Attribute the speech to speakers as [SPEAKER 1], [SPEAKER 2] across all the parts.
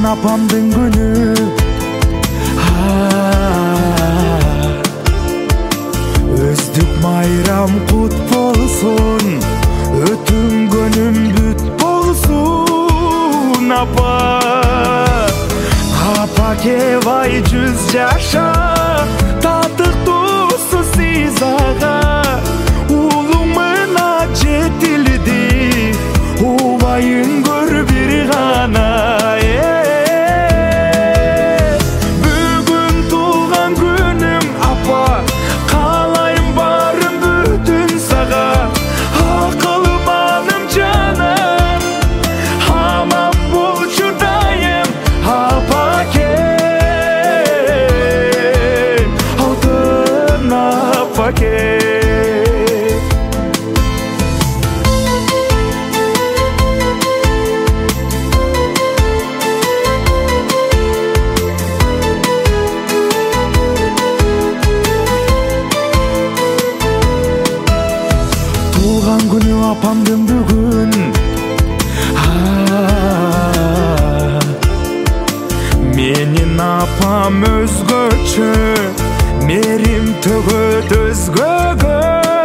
[SPEAKER 1] апамдын күнү. Өздүк майрам кут болсун, өтүнгөнүм бүт болсун. Апа кебай 100 жаша, татыктуусу сиз ага. Улуң мына жетилди, убайын көр бир гана. Бүгүн туулган күнүм апа, каалайм баарын бүтүн сага. Акылманым жаным, аман болчу дайым апакем, алтын апакем. Туулган күнү апамдын бүгүн. Менин апам өзгөчө, мерим төгөт өзгөгө.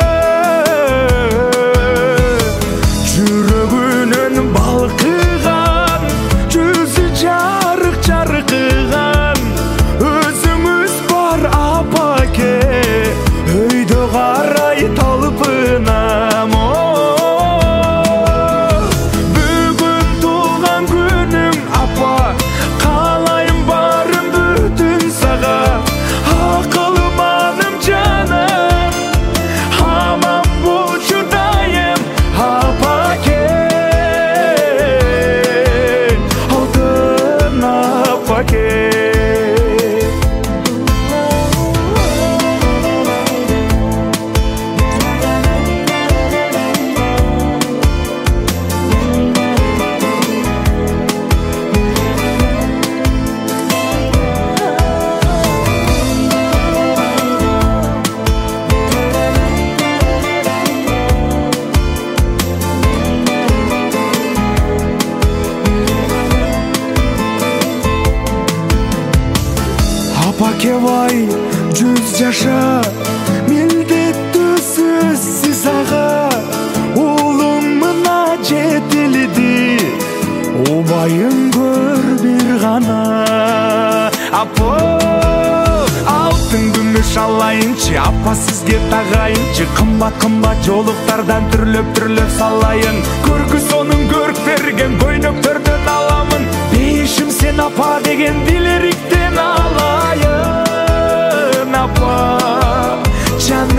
[SPEAKER 1] Жүрөгүнөн балкыган, жүзү жарык жаркыган. Өзүңүз бар апаке, өйдө карай талпынам. Бүгүн туулган күнүм апа, каалайм баарын бүтүн сага. Акылманым жаным, аман болчу дайым апакем, алтын апакем. Апакебай 100 жаша, милдеттүү сөз сиз ага. Улум мына жетилди, убайын көр бир гана. Апа, алтын күмүш алайынчы, апа сизге тагайынчы. Кымбат жолуктардан түрлөп салайын. Көркү сонун көрк берген көйнөктөрдөн аламын. Бейишим сен апа деген дилериктен алайын. Апа, жан